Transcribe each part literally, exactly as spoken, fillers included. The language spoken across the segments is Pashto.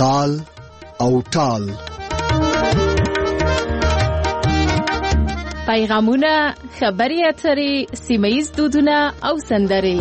تال او ټال. پیغامونه، خبري اترې، سیمه‌ییز دودونه او سندرې.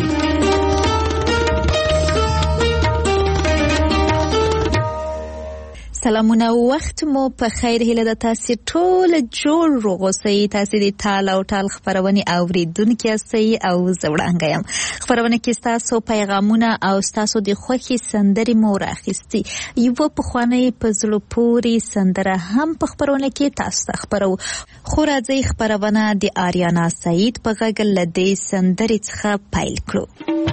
سلامونه، وخت مو په خیر. هیله ده تاسو ټول جوړ روغوسئ. تاسو د تال او ټال خبرونه اوریدونکي یاستئ او زه وړاندې یم. خبرونه کې تاسو پیغامونه او تاسو د خوښي سندرې مو راخستي. یو په خوانې په زړه پورې سندره هم په خبرونه کې تاسو ته خبرو. خو راځي خبرونه د آریانا سعید په غږ له دې سندرې څخه پیل کړو.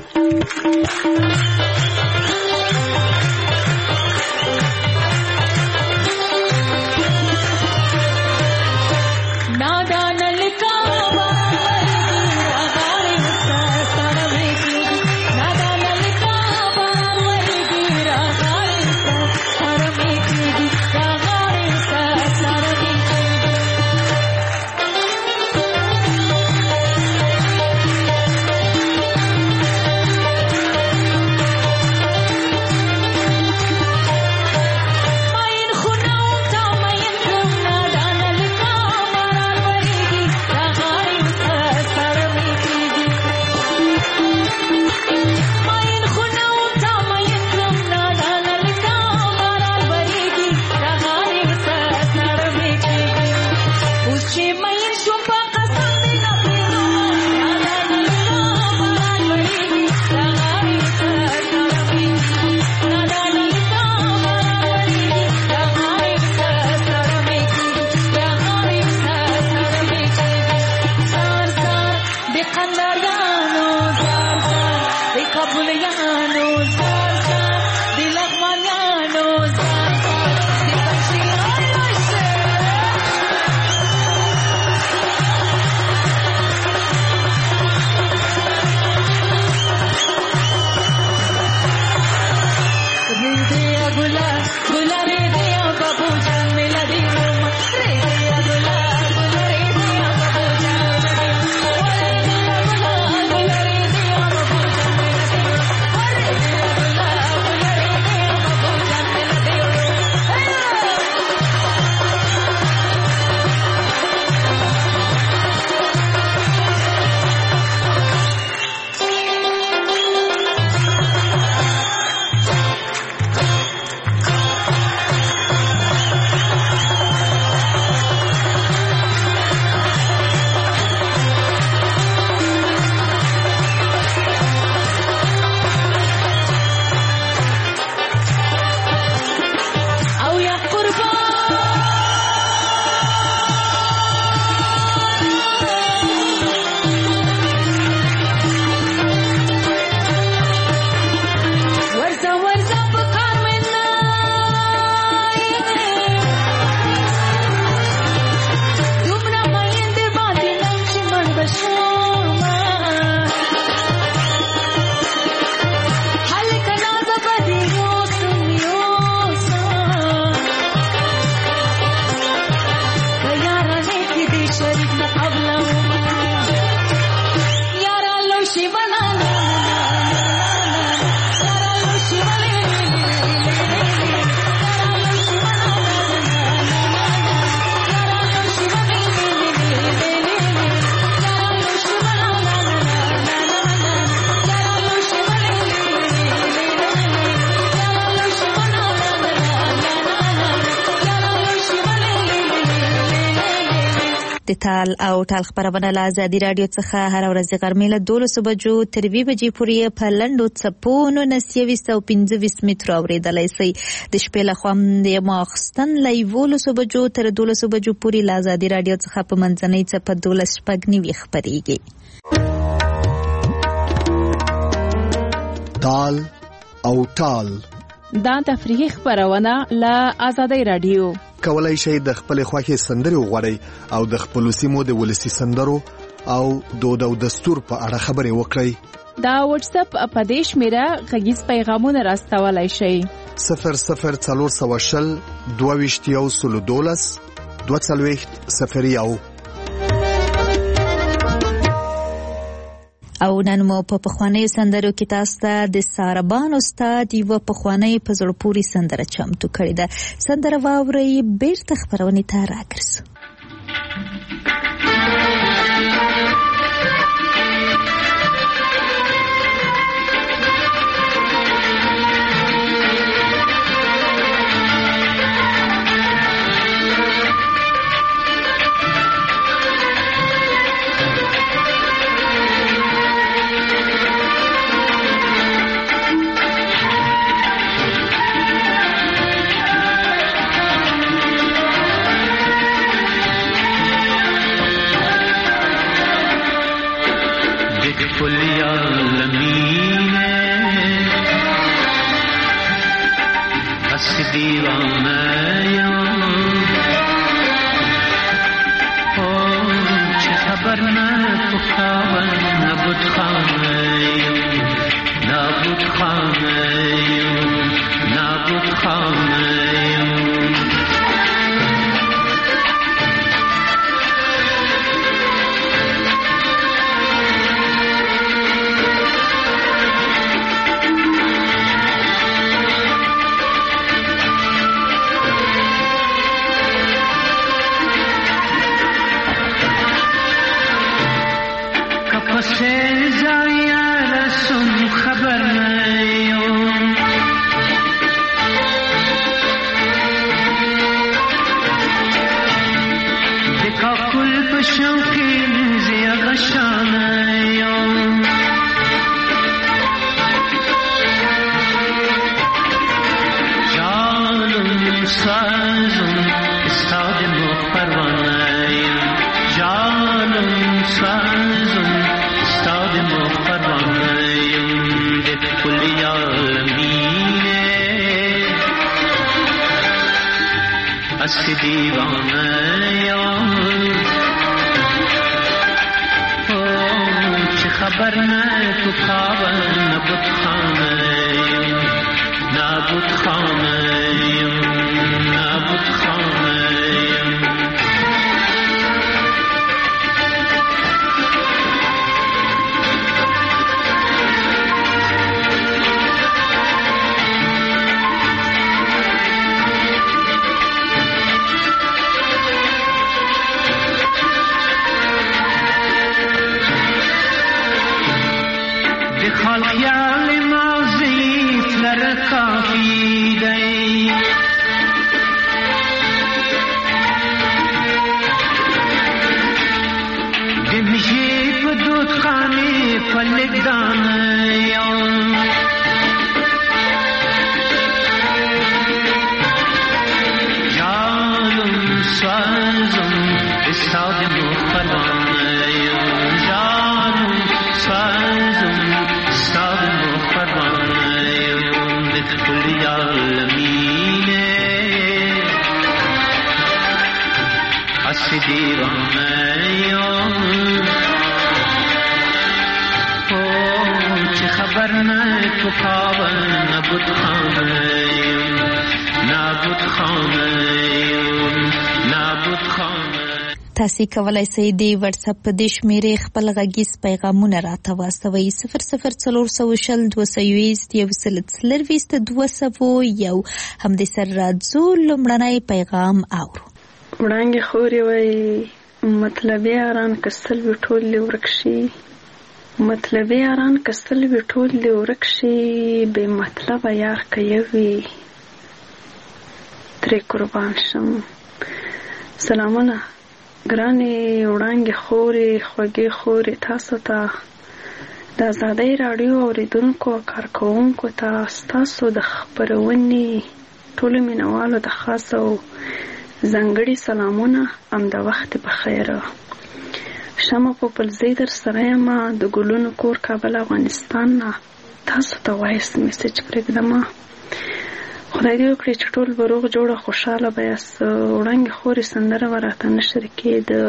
د تال او ټال خبرونه له ازادي رادیو څخه هر ورځ غرمې له دولسو بجو تر دوه بجې پورې په لنډو څپونو نسیويست او پنځه متر اوریدلای شئ. د شپې له خوا د ماخستن له یولسو بجو تر دولسو بجو پورې له ازادي رادیو څخه په منځنۍ څپه دولس شپږ نیوي خبرېږي. تال او ټال دا تفریحي خبرونه له ازادي رادیو. کولای شئ د خپل خوښي سندرې وغواړئ او د خپل سیمو د ولسی سندرو او دود او دستور په اړه خبرې وکړئ. دا واتس اپ په دې شمیره غږیز پیغامونه راستولای شئ. صفر صفر څلور سوه شل دوه ویشت یو سلو دولس دوه څلوېښت صفر یو. او نن مو په پخواني سندرو کې تاسو ته د ساربان استاد یو پخواني په زړه پورې سندره چمتو کړې ده. سندره واورئ بیرته خبرونه ته راګرځو. تاسو کولای شئ د واتس اپ په د شمیرې خپل غږیز پیغامونه راته واستوئ صفر صفر څلور سوه شل دوه سوه یویشت یو سل څلرویشت دوه سوه یو. همدې سره راځو لومړنی پیغام اورو. وړانګې خورې وایي مطلبي یاران که سل وي ټول دې ورک شي، مطلبي یاران که سل وي ټول دې ورک شي، بې مطلبه یار که یو وي ترې قربان شم. سلامونه ګرانې وړانګې خورې خوږې خورې تاسو ته، د ازادۍ راډیو اورېدونکو او کارکوونکو ته ستاسو د خپرونې ټولو مینوالو د خاص او ځانګړي سلامونه. همدا وخت بخیر. شمع پوپلزی در سره یم د ګلونو کور کابل افغانستان نه تاسو ته وایس میسج پرېږدم. خدای دې وکړي چې ټول به روغ جوړه خوشحاله به یاست. وړانګې خورې سندره به راته نشر کړي. د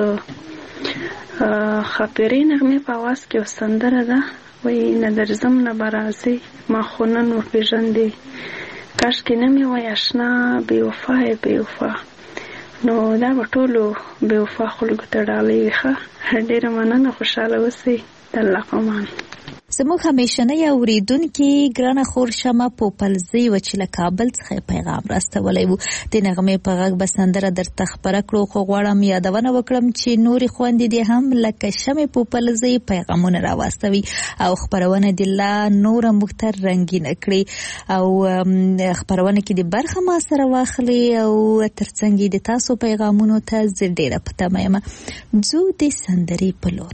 ښاپیرۍ نغمې په اواز کې یو سندره ده، وایي نه درځم نه به راځې ما خو نن وپېژندې، کاشکې نه مې وایي اشنا بې وفا یې بې وفا. نو دا به ټولو بې وفا خلکو ته ډالۍ وي. ښه ډېره مننه، خوشحاله اوسئ. د الله په امان. زموږ همیشنی اوریدونکي ګرانه خور شمه پوپلزی و چې له کابل څخه پیغام راستولی و. د نغمې په غږ به سندره درته خپره کړو، خو غواړم یادونه وکړم چې نورې خویندې دې هم لکه شمې پوپلزی پیغامونه راواستوي او خپرونه دې لا نوره موږ ته رنګینه کړي او خپرونه کې دې برخه ما سره واخلي او ترڅنګ د تاسو پیغامونو ته زه ډېره په تمه یم. ځو د سندرې په لور.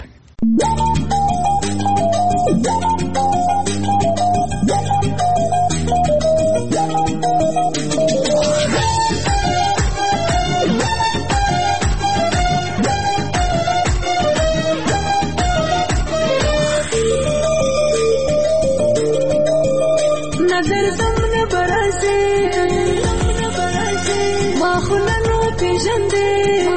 نظر زمونه برازي ما خلنو پیژندې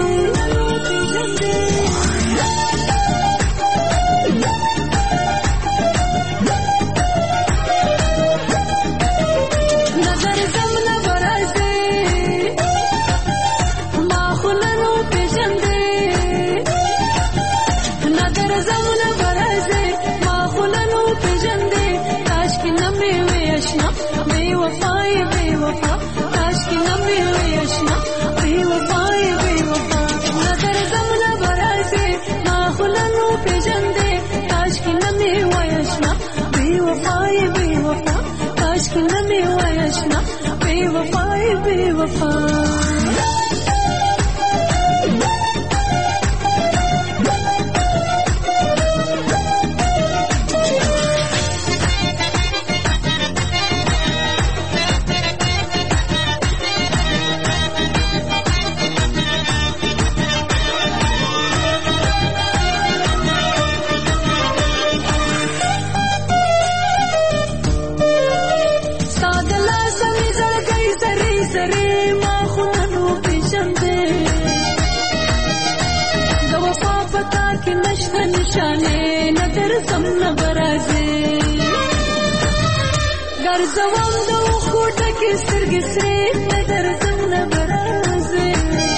ګرځوم د خوټه کې سترګې سرې نظر زمونه برازي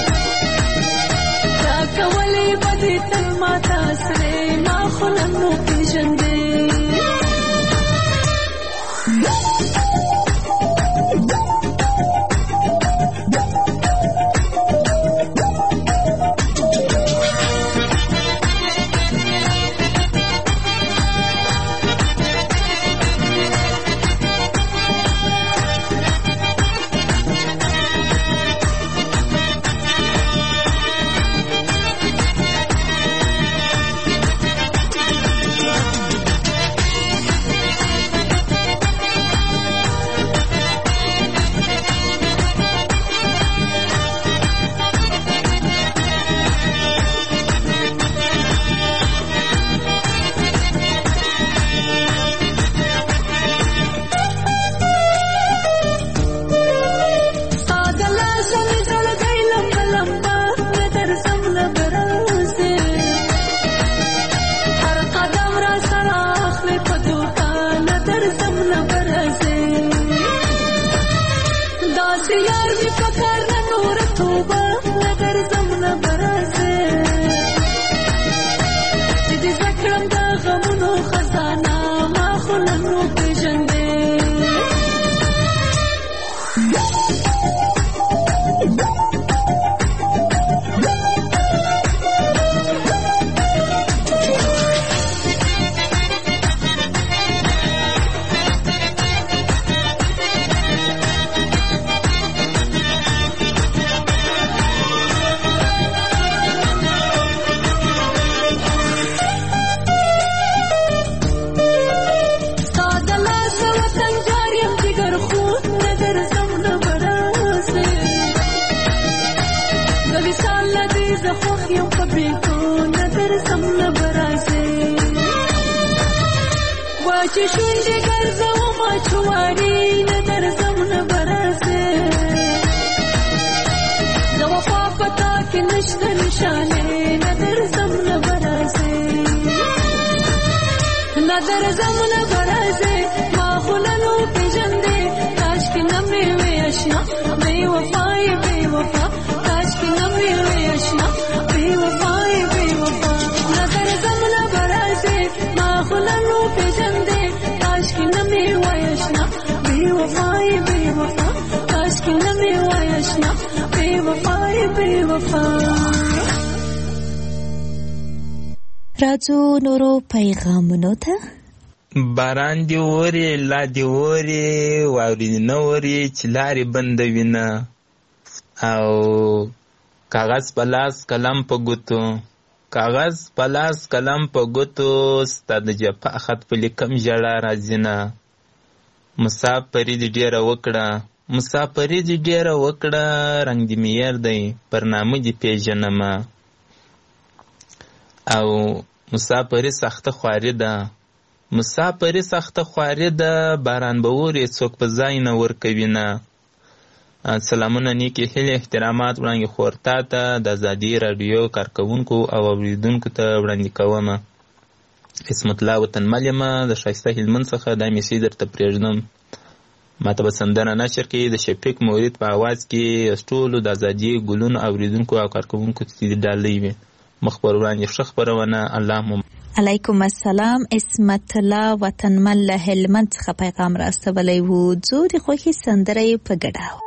دا کولې بدې تل ماته سرې ما خو ننو پیژندې چې شونډې ګرځوم چواري نه درځم نه برازي د وفا پتا کې نشته نشانې نه درځم نه برازي نه درځم نه برازي ما خو ننو پیژندې کاشکې نه مې وې اشنا بې وفای بې وفا کاشکې نه مې وې اشنا بې وفای بې وفا نه درځم نه برازي نمی وایشنا بی وفای بی وفا کاش که نمی وایشنا بی وفای بی وفا. راځو نورو پیغامونو ته. باران دی وری لا دی وری واوري نه وری چې لارې بندوي نه او کاغذ په لاس قلم په ګوتو کاغذ په لاس قلم په ګوتو ستا د جفا خط په لیکم ژړا راځي نه مسافري دې ډېره وکړه مسافري دې ډېره وکړه رنګ دې میر دی پر نامه دې پېژنمه او مسافري سخته خواري ده مسافري سخته خواري ده باران به اوري څوک په ځای نه ورکوي نه. سلامونه نیکې هیلې احترامات وړاندې خورتا ته د ازادي راډیو کارکوونکو او اوریدونکو ته وړاندې کومه. عصمت الله وطنمل یمه د ښایسته هلمند څخه دا میسج درته پرېږدم. ماته به سندره نشر کې د شفیق مورید په اواز کې ټولو د ازادي ګلونو اوریدونکو او کارکوونکو ته دې ډالۍ وي. مخ پر وړاندې ښه خپرونه. الله مو علیکم السلام. عصمت الله وطنمل له هلمند څخه پیغام راستولی و. ځو د خوښې سندره یې په ګډه.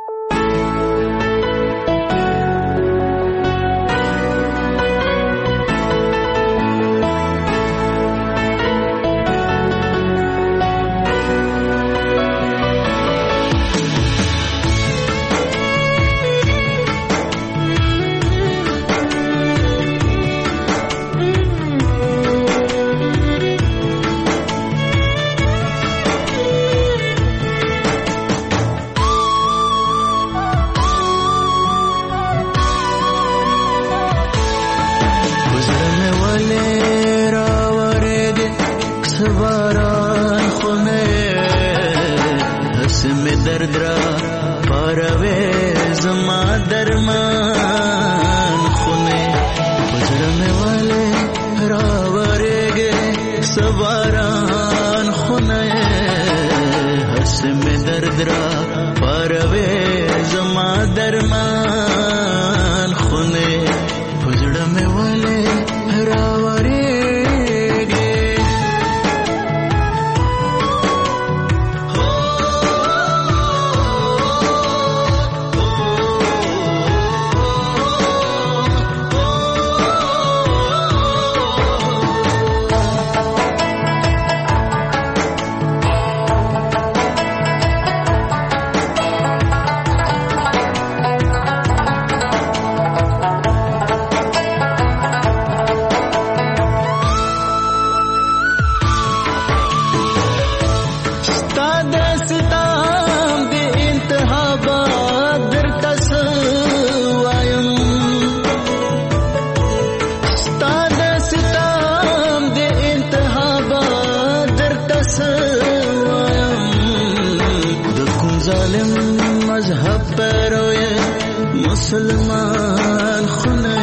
مسلمان خونه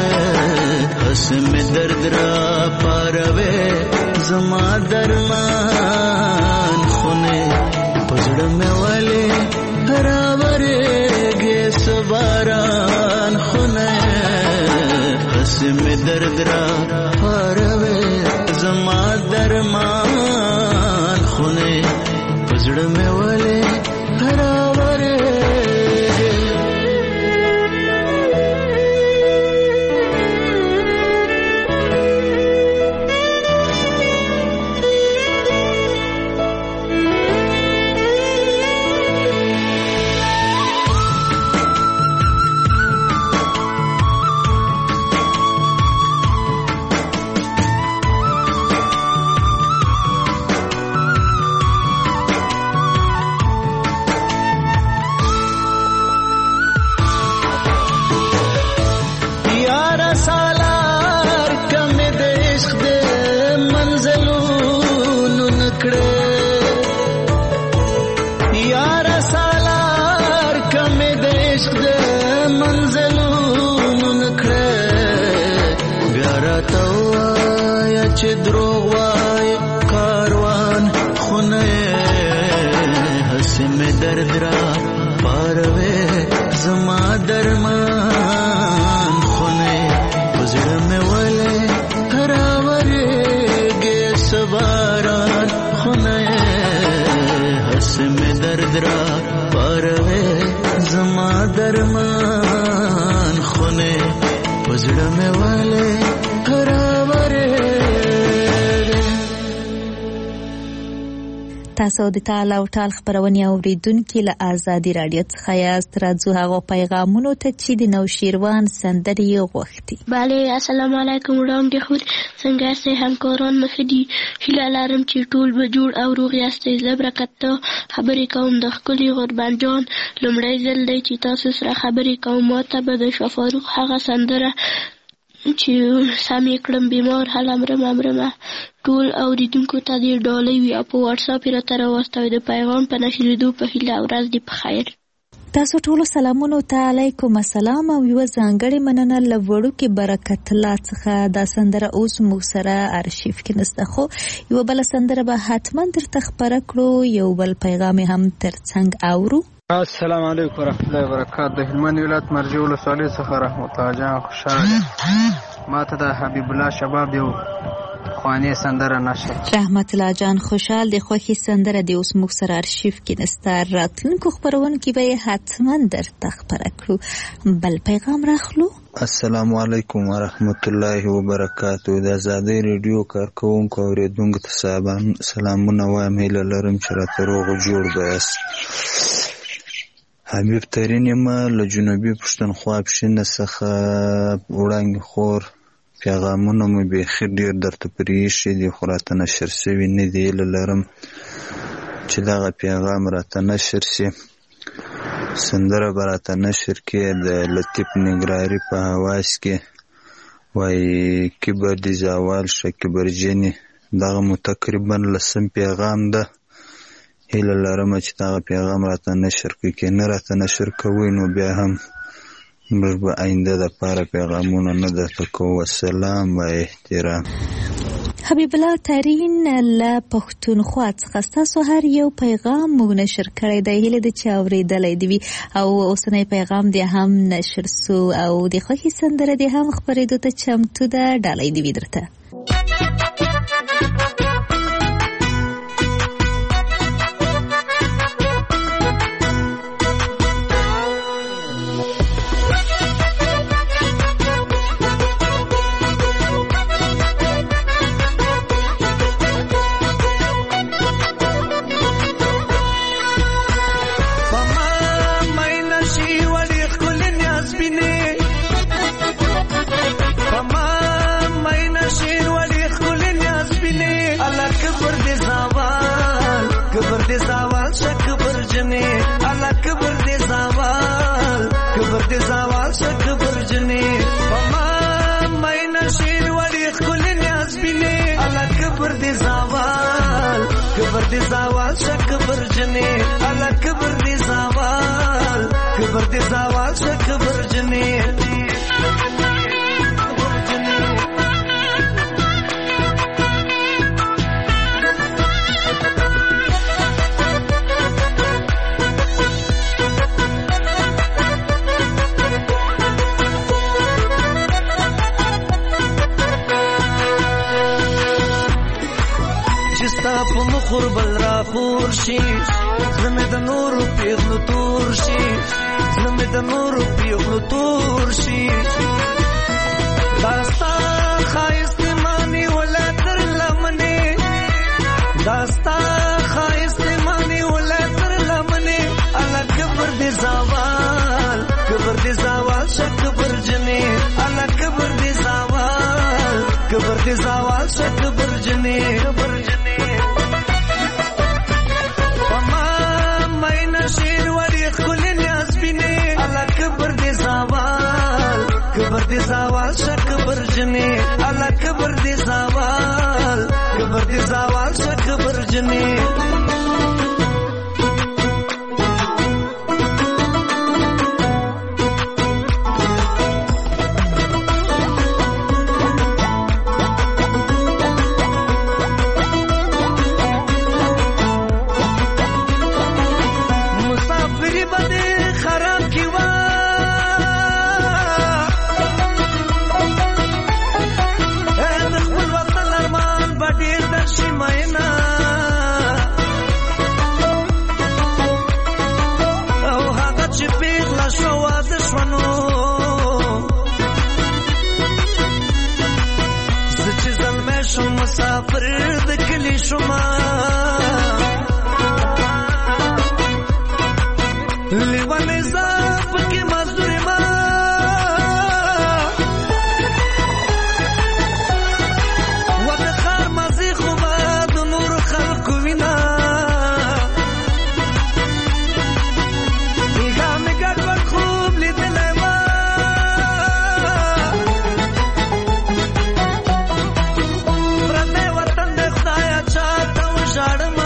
حسم درد را پاروے زما درمان خونه پزړه مې والے راورې گے سباران خونه حسم درد را پاروے زما درمان خونه پزړه مې والے راورې دروغ وای کاروان خونه حسم درد را پاروے زما درمان خونه پزړه مې ولې راورې گے سباران خونه درد را پاروي زما درمان خونه پزړه مې والے خرابره. تاسو د تعال او ټال خبرونه اوریدونکو له آزادي رادیو څخه یاست. راځو هغه پیغامونو ته چې د نوشیروان سندرې غوښتي. bale السلام علیکم وړاندې خو څنګه سه همکاران مخدي هیله لرم چې ټول به جوړ او روغ یاستئ. زه برکت ته خبرې کوم د ښکلي قربان جان. لومړی ځل دی چې تاسو سره خبرې کوم. ماته به د شفاروق هغه سندره چې سم یې کړم بیمار هله مرمه مرمه ټول اوریدونکو ته دې ډالۍ وي او په واتساپ یې راته راواستوئ. د پیغام په نشریدو په هیله ورځ دې په خیر. تاسو ټولو سلامونو ته علیکم السلام او یو ځانګړې مننه له وړوکې برکت الله څخه. دا سندره اوس موږ سره ارشیف کې نسته، خو یو بل سندره به حتما درته خبره کړو. یو بل پیغام هم ترڅنګ اورو. السلام علیکم ورحمۃ اللہ وبرکاتہ. د هلمند ولایت مرجع ولسوالۍ څخه رحمت الله جان خوشاله ما ته د حبیب الله شباب یو خواني سندره نشته. رحمت الله جان خوشحال د خوخي سندره د اوس موږ سره ارشیف کې نسته. راتلونکو خبرونه کې به حتما درته خبره کړو. بل پیغام راخلو. السلام علیکم ورحمت الله وبرکاتہ. د آزادۍ ریډیو کارکونکو اوریدونکو ته سلامونه وایم. هیله لرم چې راته روغ جوړ بیاست. حبیب ترین یم له جنوبي پښتونخوا پښینه څخه وړاندې خور. پیغامونه مو بیخي ډېر درته پرېښي دي خو راته نشر شوي نه دي. هیله لرم چې دغه پیغام راته نشر شي. سندره به راته نشر کې د لطیف نګراري په حواس کې وایي کبر دې زوال شه کبرجنې. دغه مو تقریبا لسم پیغام ده. هیله لرم چې دغه پیغام راته نشر کړي. که نه راته نشر کوئ نو بیا هم موږ به آینده دپاره پیغامونه نه درته کوو. السلام و احترام. حبیب الله ترین له پښتونخوا څخه ستاسو هر یو پیغام موږ نشر کړی دی. هیله ده چې اورېدلی دې وي او اوسنی پیغام دې هم نشر سو او د خوښې سندره دې هم خپرېدو ته چمتو ده. ډالۍ دې وي درته. کبر دی زوال شک برجنی الا کبر دی زوال کبر دی زوال شک برجنی په مخور بل را خور شي زمه د نور پیغلو تور شي زمه د نور پیغلو تور شي داستا خایست مانی ولا تر لمنه داستا خایست مانی ولا تر لمنه الا کبر دی زوال کبر دی زوال شک برجنی الا کبر دی زوال کبر دی زوال شک برجنی برجنی کبر دی زوال شک برجنی الا کبر دی زوال کبر دی زوال شک برجنی مسافر د کلی شما لیوانې زه پکې مزدور ما و د ښار مزې خو به د نورو خلکو وینا بیګا مې ګډوډ خوب لیدلی وه پردی وطن د خدایه چاته وژاړمه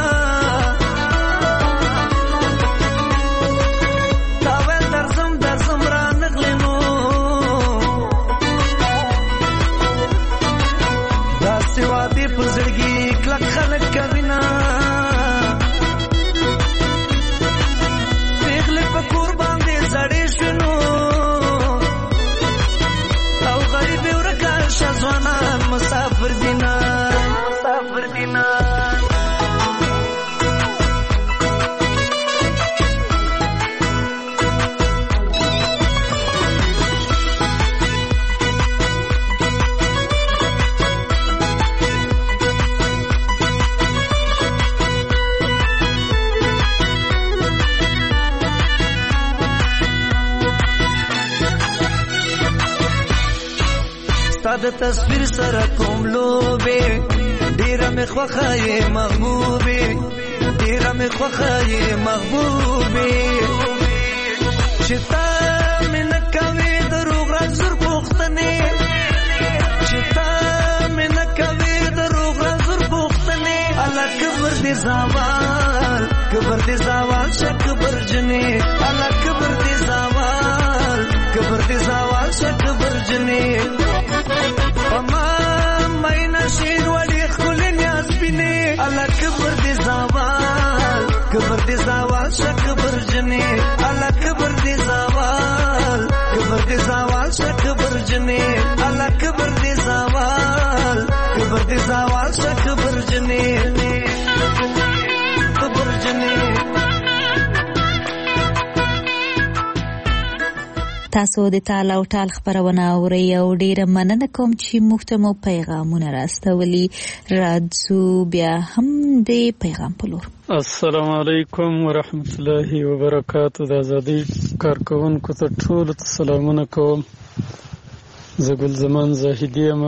مسافر دینا مسافر دینا د تصویر سره کوم لوبې ډیره مې خوښه یې محبوبې ډیره مې خوښه یې محبوبې چې تا مې نه کوې د روغ راز زر پوښتنې چې تا مې نه کوې د روغ راز زر پوښتنې الله کبر دې زوال کبر دې زوال شه کبر جنې الله کبر دې زوال کبر دې زوال شه کبر جنې اما مینا شیر ولی خلی نیاز بینی اللہ کبر دی زوال کبر دی زوال شا کبر جنی اللہ کبر دی زوال کبر دی زوال شا کبر جنی اللہ کبر دی زوال کبر دی زوال شا کبر جنی کبر جنی تاسو د تال او ټال خبرونه اورئ او ډیره مننه کوم چې موږ ته مو پیغامونه راستولي راځو بیا هم د پیغام په لور. السلام علیکم ورحمت الله وبرکاتو. د ازادۍ کارکوونکو ته ټولو ته سلامونه کوم. زه ګل زمان زاهدي یم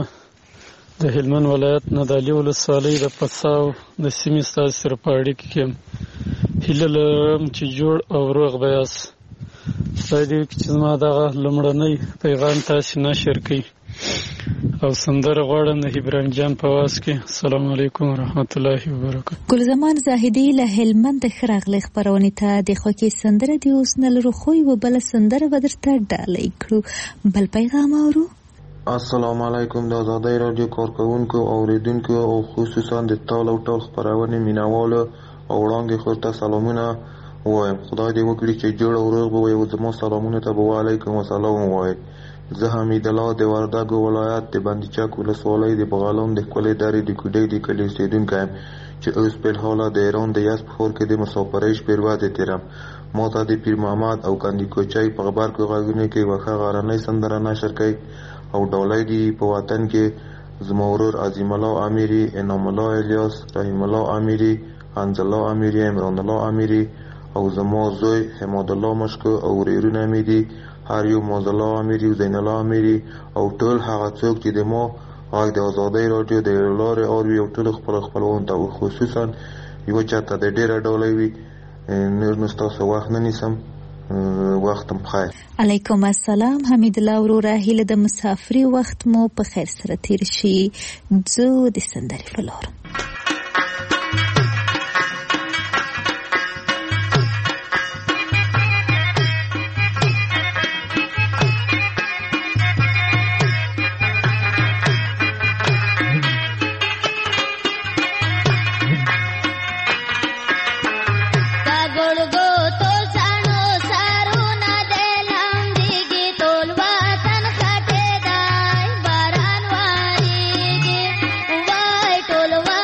د هلمند ولایت نه د علي ولسوالۍ د پساو د سیمې ستاسو سره په اړیکه کې یم. هیله لرم چې جوړ او روغ به یاست. خدای دې وکړي چې زما دغه لومړنی پیغام تاسې نشر کړي او سندره غواړم د ابراهیم جان په واز کې. السلام علیکم ورحمت الله وبرکاتو. ګلزمان زاهدي له هلمند ښه راغلی خپرونې ته د خوښۍ سندره دې اوس نه لرو خو یوه بله سندره به درته ډالۍ کړو. بل پیغام اورو. السلام علیکم د ازادۍ راډیو کارکوونکو اوریدونکو او خصوصا د تال او ټال خپرونې مینوالو او وړاندې خور ته سلامونه وایم. خدای دې وکړي چې جوړ او روغ به وي او زما سلامونه ته به وعلیکم السلام ووایئ. زه حمید الله د وردګو ولایت د بندیچک ولسوالۍ د بغلان د ښکلې درې د کوډۍ د کلي اوسېدونکی یم چې اوس فلحاله د ایران د یزد په ښار کې د مسافرۍ شپې ورځې تېرم. ما ته د پیر محمد او کندي کوچۍ په غبرګو غږونو کې یوه ښه غرنۍ سندره نشر کوي او ډالۍ دي په وطن کې زما ورور عظیم الله امیري، انعام الله الیاس، رحیم الله امیري، حنظل الله امیري، عمران الله امیري او زما زوی حماد الله مشکو او ورېرونه مې دي هر یو معاذ الله امیري او زین الله امیري او ټول هغه څوک چې د ما غږ د ازادۍ راډیو د لارې اوري او ټولو خپلو خپلوانو ته خصوصا یوه چاته د ډېره ډالۍ وي. نور نو ستاسو وخت نه نیسم. وخت هم بخیر. علیکم السلام. حمید الله وروره هیله د مسافري وخت مو په خیر سره تیر شي. ځو د سندرې په لور. Tolwa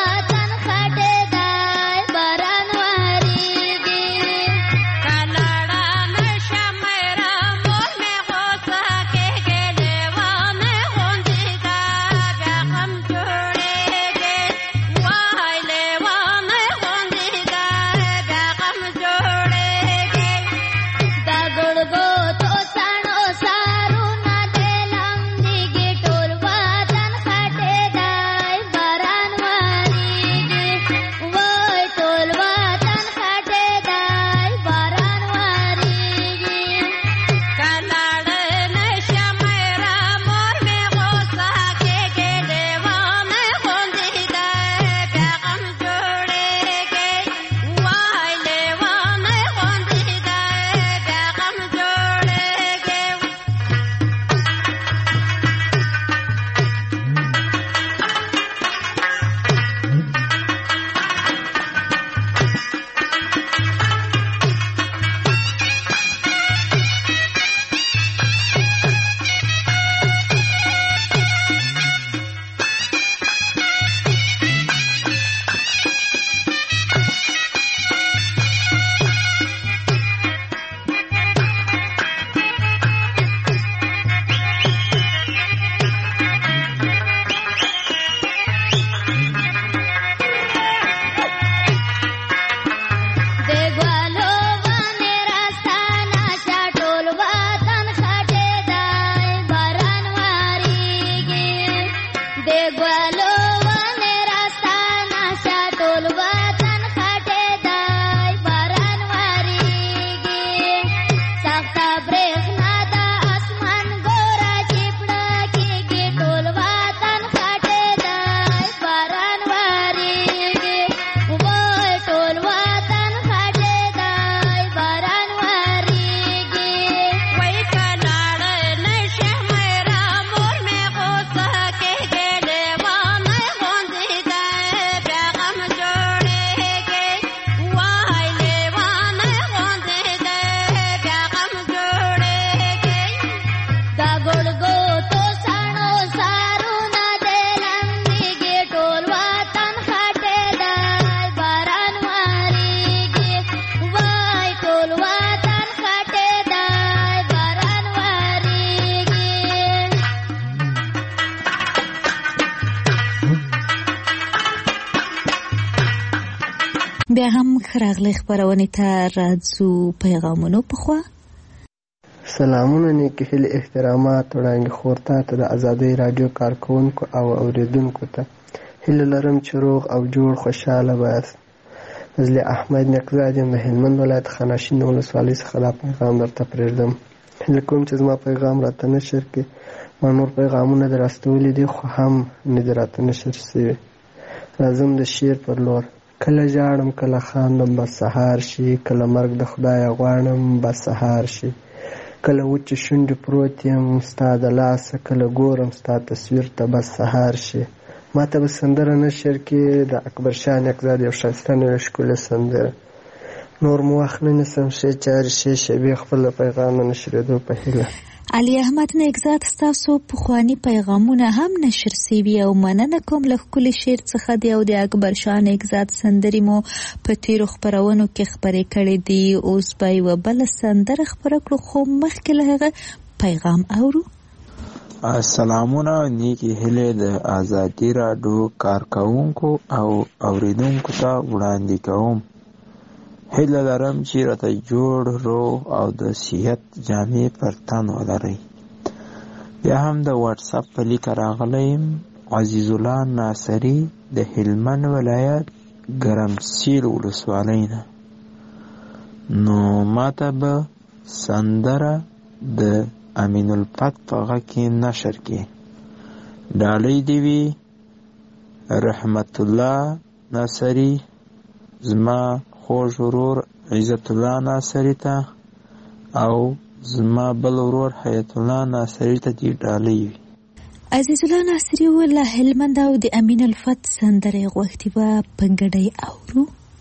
بیا هم خراغلی خبرونې ته راځو پیغامونو په خوا. سلامونه نیکی هیلې احترامات وړاندې خور ته ته د ازادۍ راډیو کارکوونکو او اوریدونکو ته هیله لرم چې روغ او جوړ خوشحاله بایاست. فضل احمد نقزاد یم د هلمند ولایت خاناشین ولسوالۍ څخه دا پیغام درته پرېږدم. هیله کوم چې زما پیغام راته نشر کړي. ما نور پیغامونه در استولي دي خو هم نه دي راته نشر شوي. راځم د شعر پر لور. کله ژاړم کله خاندم بس سهار شي، کله مرګ د خدایه غواړم بس سهار شي، کله وچې شونډې پروت یم ستا د لاسه، کله ګورم ستا تصویر ته بس سهار شي. ما ته به سندره نشر کې د اکبر شاه نقزاد یو ښایسته نوې ښکلې سندره. نور مو وخت نه نیسم، ښې چارې ښې شېبې خپل پیغام د نشرېدو په هیله. علي احمد نقزاد ستاسو پخواني پیغامونه هم نشر سوي او مننه کوم له ښکلي شعر څخه دی او د اکبر شاه نقزاد سندرې مو په تیرو خپرونو کې خپرې کړې دي. اوس به یوه بله سندره خپره کړو خو مخکې له هغه پیغام اورو. سلامونه نیکی هیلې د ازادي راډیو کارکوونکو او اوریدونکو ته وړاندې کوم. هیله لرم چې راته جوړ روغ او د صحت جامې پر تن ولرئ. بیا هم د واتس اپ په لیکه راغلی یم. عزیز الله ناصري د هلمند ولایت ګرمسیر ولسوالۍ نه. نو ماته به سندره د امین الفت په غږ کې نشر کې ډالۍ دې وي رحمت الله ناصري زما خوږ ورور عزت الله ناصري ته او زما بل ورور حیات الله ناصري ته دې ډالۍ وي. عزیز الله ناصري وله هلمند او د امین الفت سندرې غوښتي به په ګډۍ اورو.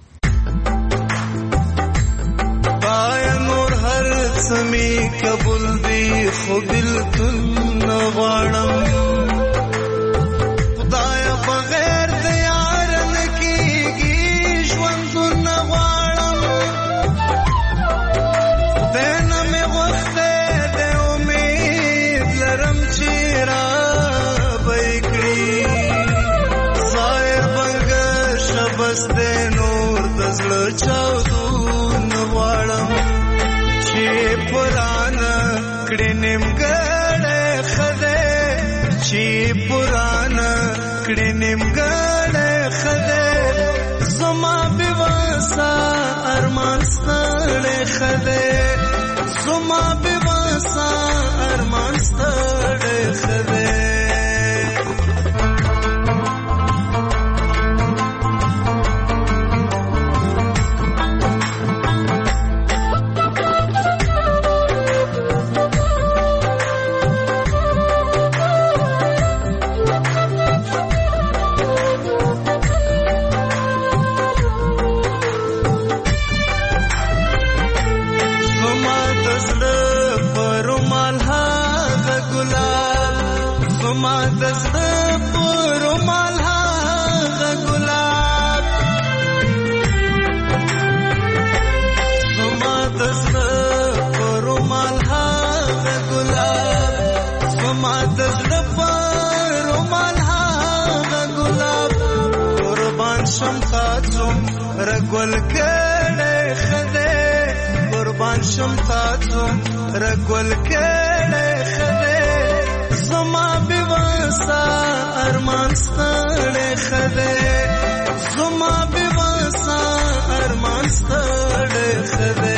بایا نور هر څه مې قبول دي خو بلتون نه غواړم. خدایه بغیر د یار نه کېږي ژوندون نه غواړم. خدای نه مې غوښتی دی امید لرم چې رابه یې کړي. ظاهر بنګه شبس دی نور د زړه چاودون نه غواړم. چې پرانه کړي نیمګړی ښه دی، چې پرانه کړي نیمګړی ښه دی. زما بې وسه ارمان ستړی ښه دی، زما بې وسه ارمان ستړی ښه دی. زما د زړه په رومال هغه ګلاب، زما د زړه په رومال هغه ګلاب، زما د زړه په رومال هغه ګلاب. قربان شم تا څومره ګل کړی ښه دی، قربان شم تا څومره ګل کړی ښه دی. زما بې وسه ارمان ستړی ښه دی، زما بې وسه ارمان ستړی ښه دی.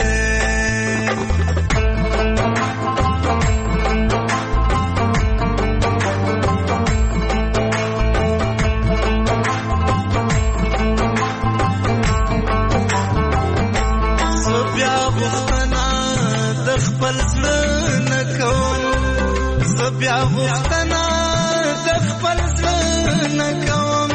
زه بیا غوښتنه د خپل زړه نه کوم، زه بیا غوښتنه د خپل زړه نه کوم،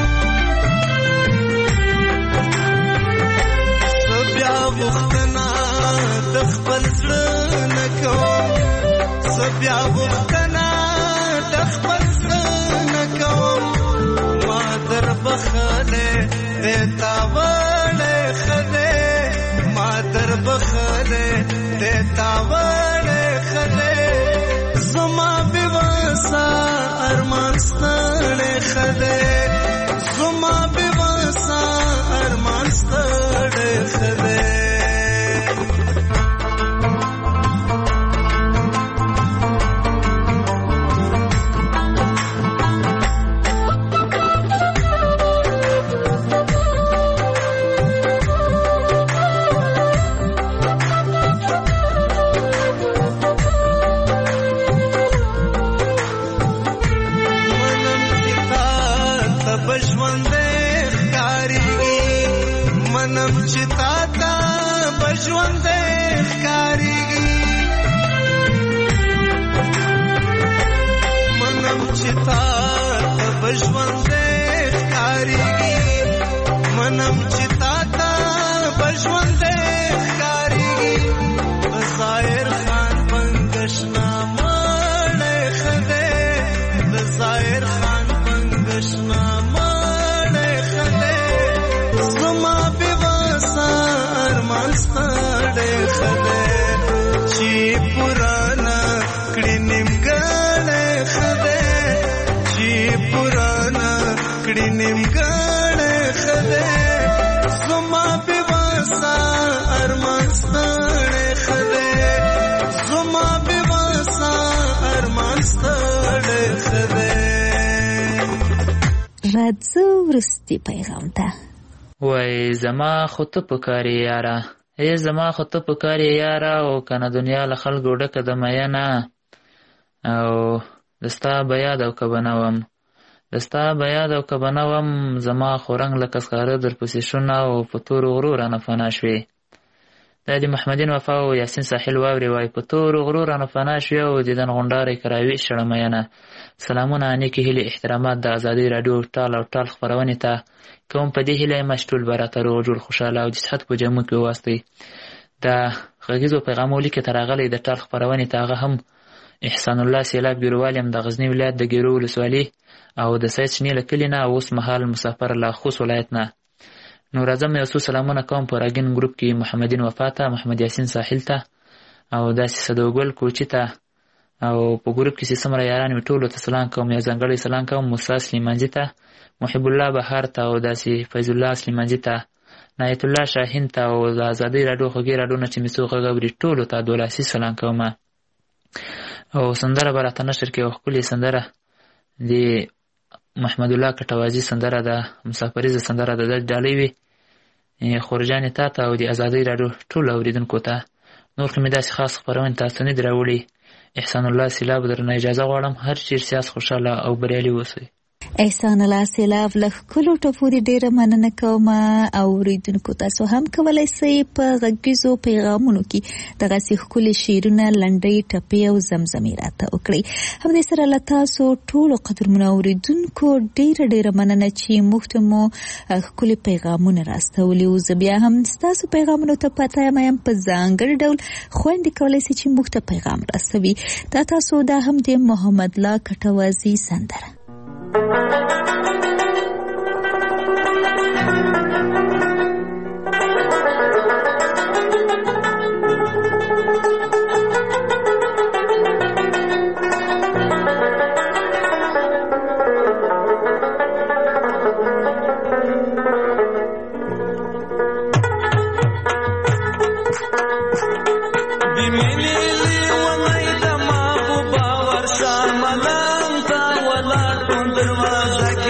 زه بیا غوښتنه د خپل زړه نه کوم، زه بیا غوښتنه د خپل زړه نه کوم. ما در بخلې بې تا وړې ښه دی، ما در بخلې بې تا وړې ښه دی. زما بې وسه ارمان ستړی ښه دی، زما بې وسه ارمان ستړی خدای راځو وروستي پیغام ته. وای زما خو ته پکارې یاره، ای زما خو ته پکارې یاره، او کنه دنیا له خلکو ډکه د میینه، او دستا به یاد او که به نه وم، دستا به یاد او که به نه وم، زما خو رنګ لکه سکاره درپسې شونه او په تورو غرو رانه فنا شوې. دا د محمدین وفا او یاسین ساحل واوري وای په تورو غرو رانه فنا شوې او دیدن غونډارې کراوي شړه میینه. سلامونه نیکې هیلې احترامات د ازادۍ راډیو ټال او ټال خپرونې ته کوم. په دې هیله یم چې ټول به راته روغ جوړ خوشحاله او د صحت په جامو کې وواستئ. د غږیزو پیغامو لیکې ته راغلی د ټال خپرونې ته هغه هم احسان الله سیلاب ګیروال یم د غزني ولایت د ګیرو ولسوالي او د سید شنې له کلي نه، اوس مهال مسافر له خوست ولایت نه. نو راځم یو څو سلامونه کوم په راګین ګروپ کې محمدین وفا ته، محمد یاسین ساحل ته او داسې صدوګل کوچي ته، او په ګروپ کې چې څومره یاران مې ټولو ته سلام کوم. یو ځانګړی سلام کوم موسی سلیمانجي ته، محب الله بهار ته او داسې فیض الله سلیمانجي ته، نایت الله شاهین ته او د ازادۍ راډیو خوږې راډیو نه چې مې څو غږ اوري ټولو ته دولاسي سلام کوم. او سندره به راته نشر کړي، او ښکلې سندره د محمد الله کټوازي سندره ده، مسافریزه سندره ده، د ډالۍ وي خورجانې تا ته او د ازادۍ راډیو ټولو اورېدونکو ته. نور که مې داسې خاص خپرونې تاسو نه دي راوړي، احسان الله سیلاب درنه اجازه غواړم هر چیرې سیاست خوشحاله او بریالي اوسئ. احسان الله سیلاب له ښکلو ټپو دې ډېره مننه کوم. اورېدونکو تاسو هم کولی سئ په غږیزو پیغامونو کې دغسې ښکلي شعرونه، لنډۍ، ټپې او زمزمې راته وکړئ. همدې سره له تاسو ټولو قدرمنو اورېدونکو ډېره ډېره مننه چې موږ ته مو ښکلي پیغامونه راستولي وو. زه بیا هم ستاسو پیغامونو ته پاتیمه یم، په ځانګړي ډول خویندې کولی سي چې موږ ته پیغام راستوي. دا تاسو دا هم د محمد الله کټوازي سندره. دروازه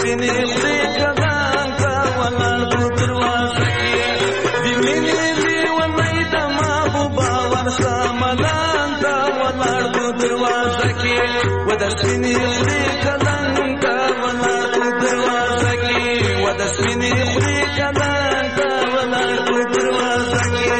سپینې خولې کلان ته ولاړ په دروازه کې د مینې لیونی د محبوبه ورشه ملان ته ولاړ په دروازه کې و د سپینې خولې کلان ته ولاړ په دروازه کې و د سپینې خولې کلان ته ولاړ په دروازه کې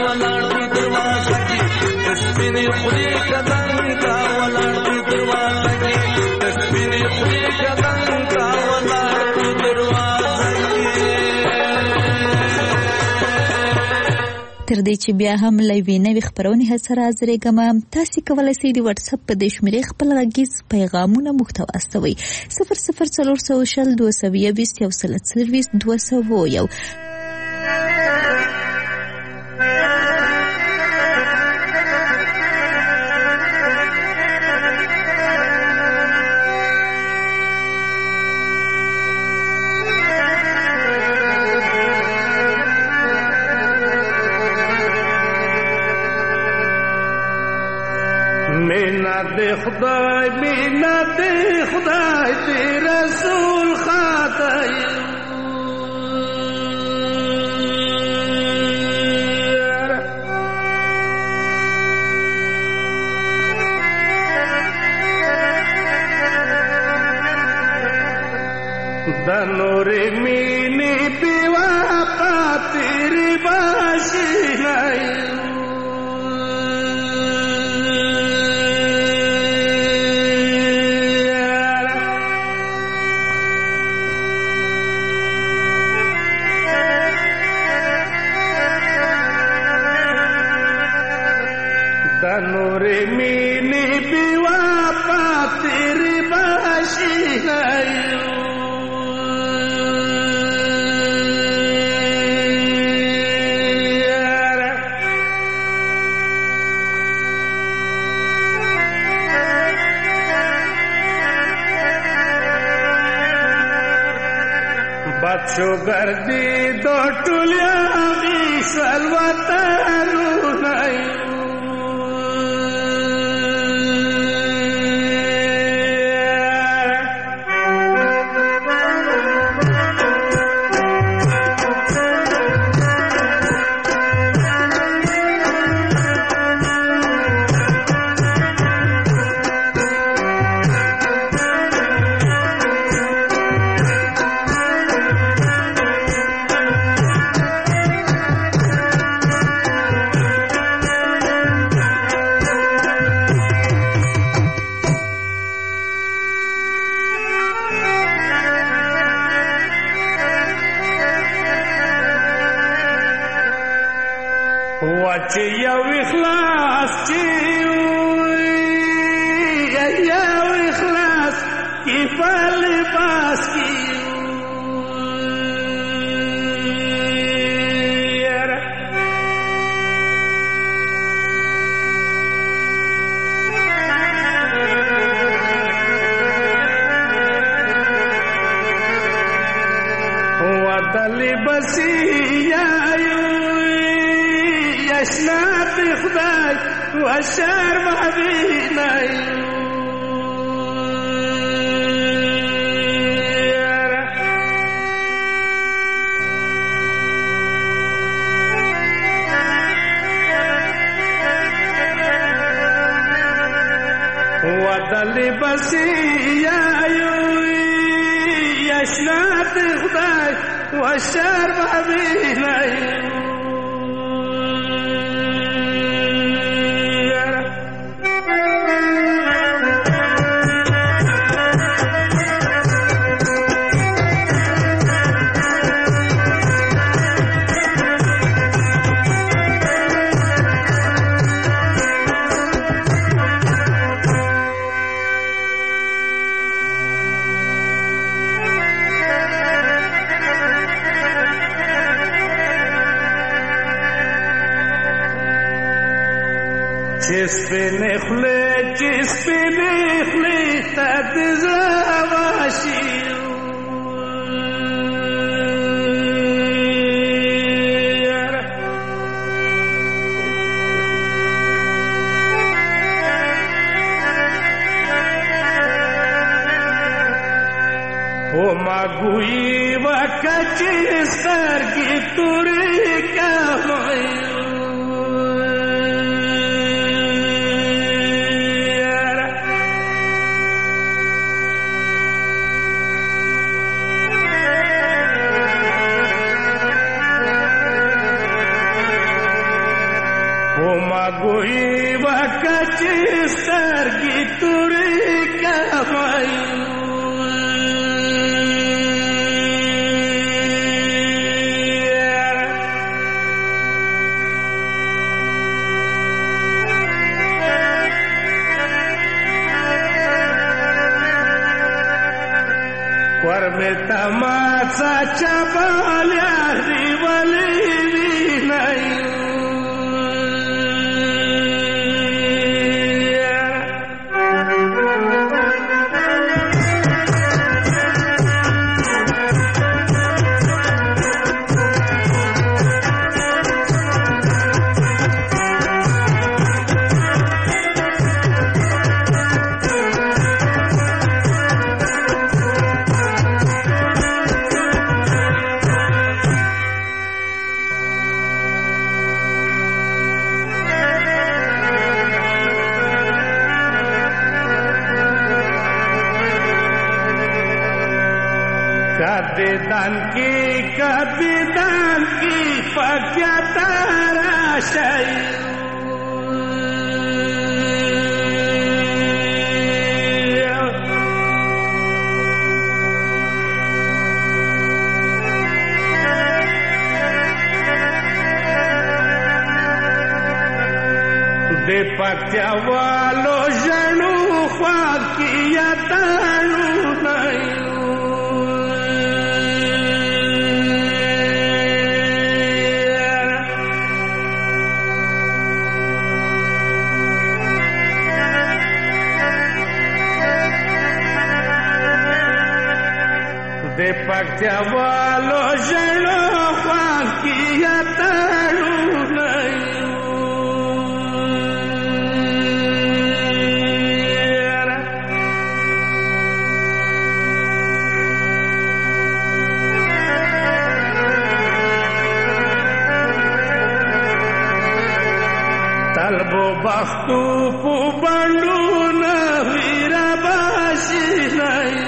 خدای کدن کا ولر دروازه تر دې چې بیا هم له یوې نوې خپرونې سره حاضرېږم. تاسې کولی شئ د وټساپ په دې شمېرې خپل غږیز پیغامونه موږ ته واستوئ. صفر صفر څلور سوه شل دوه سوه یوویشت یو سل څلرویشت دوه سوه یو. خدای مینا دې خدای دې رسول خاطر د نورې مینې بیوا خاطر باشي گردی دو ټولیا غي سلواتانو چې یو اخلاص چې یو اخلاص کې فل باس کې ودلی بسی اشنات خدای و شهر مدینه ودلی بسی اشنات خدای و شهر مدینه چسپنه خله چسپنه خله تد زواشی او مگویی و کچی سرگی توری کمایی گویی و کچی سرگی توری کمایی ورمه تماڅه چپال یاري ولې ویني कपितान की कपितान की पक्या तारा शायू दे पक्या वालो जनू ख्वाकिया तारू नहीं पक्या वालो जनो ख्वाकिया तारू नहीं तलबो बख्तू पू बंडू न वीरा बाशी नहीं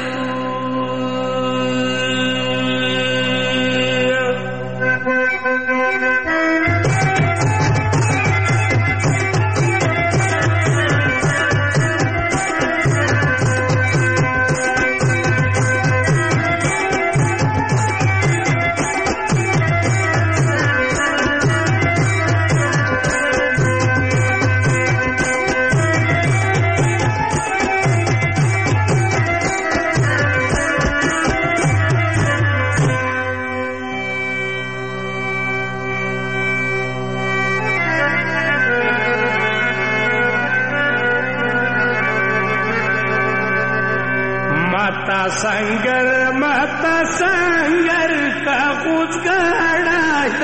संगर माता संगर का कुछ गाड़ा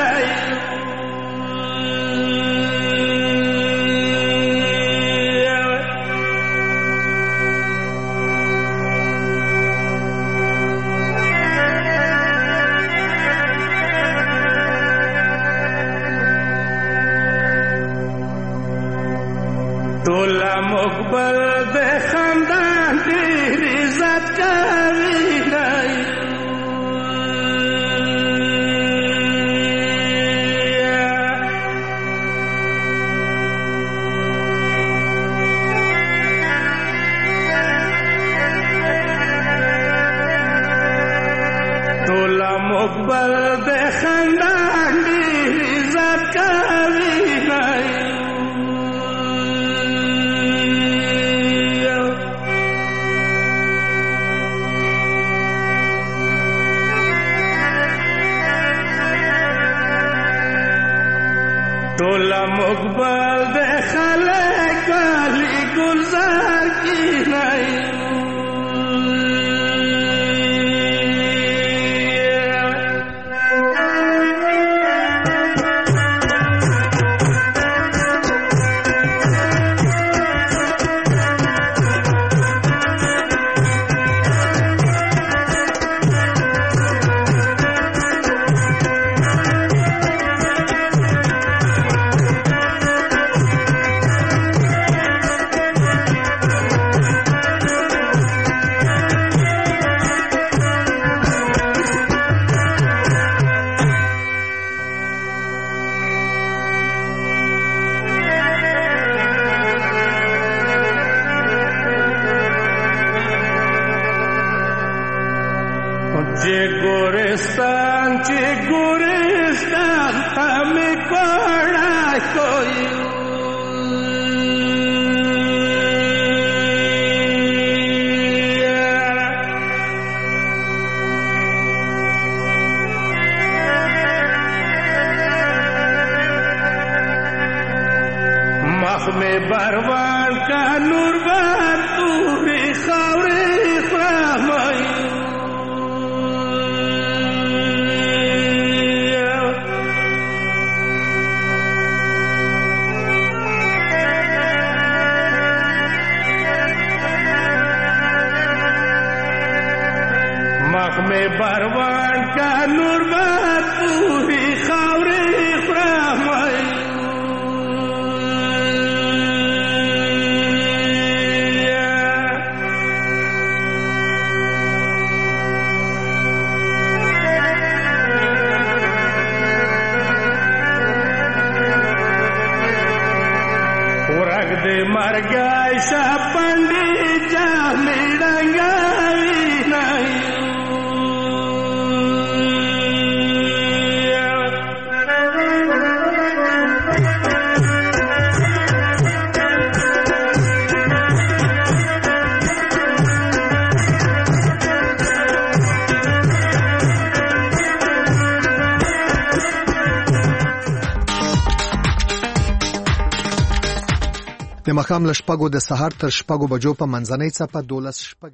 तोला मुकबल दे खानदान तेरी इज्जत करी नहीं तोला मुकबल दे खानदान तेरी इज्जत करी नहीं तोला मुकबल दे खले काली गुलजार की नहीं जे गोरिस्तान चे गोरिस्तान हमें कोड़ा कोई بروان کا نور بار تورې خاورې خرامای مخ میں بروان کا نور بار تورې خاورې خرامای مرګای شپندې جامې ډنګاوي نای د ماښام له شپږو د سهار تر شپږو بجو په منځنۍ څپه دولس شپږ